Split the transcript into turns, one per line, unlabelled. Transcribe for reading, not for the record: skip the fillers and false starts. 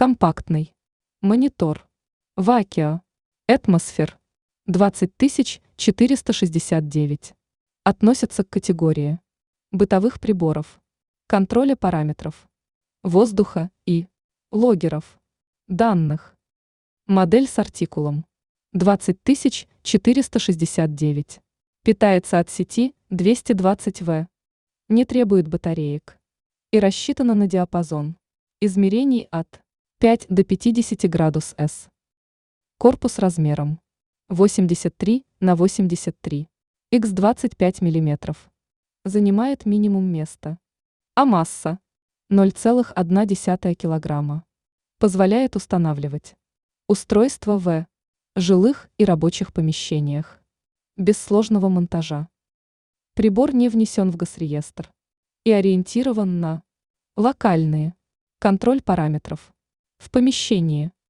Компактный. Монитор. Вакио. Атмосфер. 20469. Относятся к категории бытовых приборов, контроля параметров, воздуха и логеров данных. Модель с артикулом 20469. Питается от сети 220 В. Не требует батареек. И рассчитана на диапазон измерений от 5 до 50 градус С. Корпус размером 83 на 83 х 25 мм. Занимает минимум места. А масса 0,1 кг. Позволяет устанавливать устройство в жилых и рабочих помещениях без сложного монтажа. Прибор не внесен в госреестр и ориентирован на локальные контроль параметров в помещении.